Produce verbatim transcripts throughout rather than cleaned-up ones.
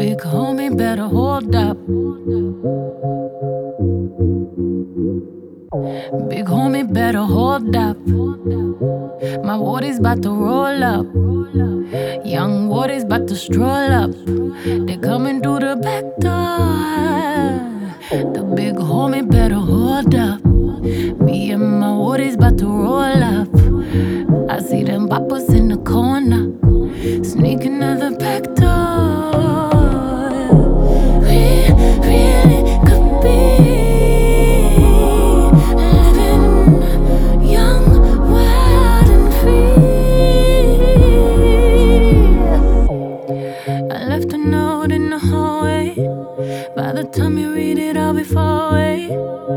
Big homie, better hold up. Big homie, better hold up. My water's about to roll up. Young water's about to stroll up. They coming through the back door. The big homie better hold up. Me and my water's about to roll up. I see them poppers in the corner, sneaking out the back door. We really could be living young, wild and free. I left a note in the hallway. By the time you read it, I'll be far away.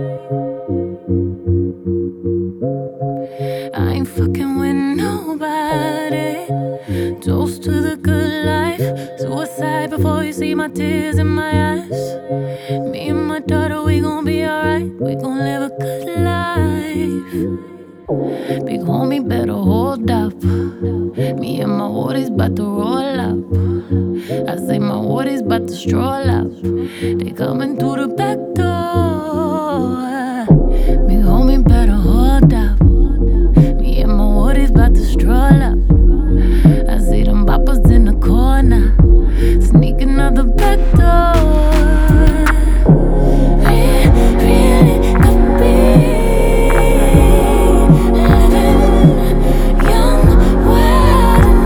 I ain't fucking with nobody. Toast to the good life. Suicide before you see my tears in my eyes. Me and my daughter, we gon' be alright. We gon' live a good life. Big homie, better hold up. Me and my water's about to roll up. I say my water's about to stroll up. They coming through the back door. Big homie, better hold up. Me and my water's about to stroll up. I see them boppers in the corner, sneaking out the back door. We really could be living young, wild and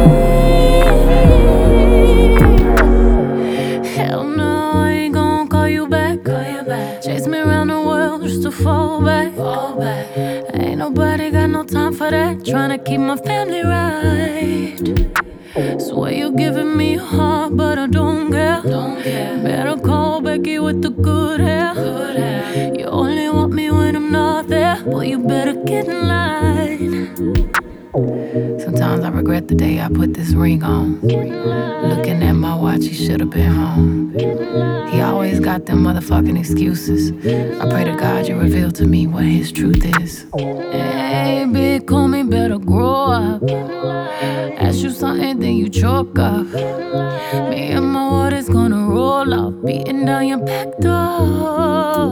free. Hell no, I ain't gon' call you back. Call you back. Chase me around the world just to fall back. Fall back. Ain't nobody got no time for that. Tryna keep my family right. Swear you're giving me a heart, but I don't care. Don't care. Better call Becky with the good hair. Good hair. You only want me when I'm not there. Boy, you better get in line. Sometimes I regret the day I put this ring on. Looking at my watch, he should've been home. He always got them motherfucking excuses. I pray to God you reveal to me what his truth is. Hey, big homie, better grow up. Ask you something, then you choke up. Me and my water's gonna roll up, beating down your back door.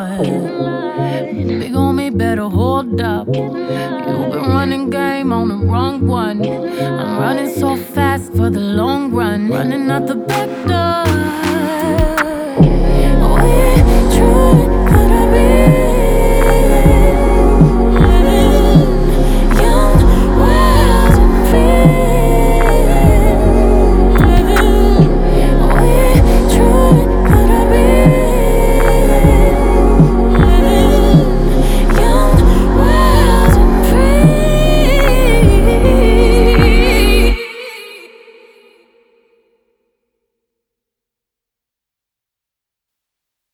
Big homie, better hold up. You've been running game on the wrong one. I'm running so fast for the long run, running out the back door.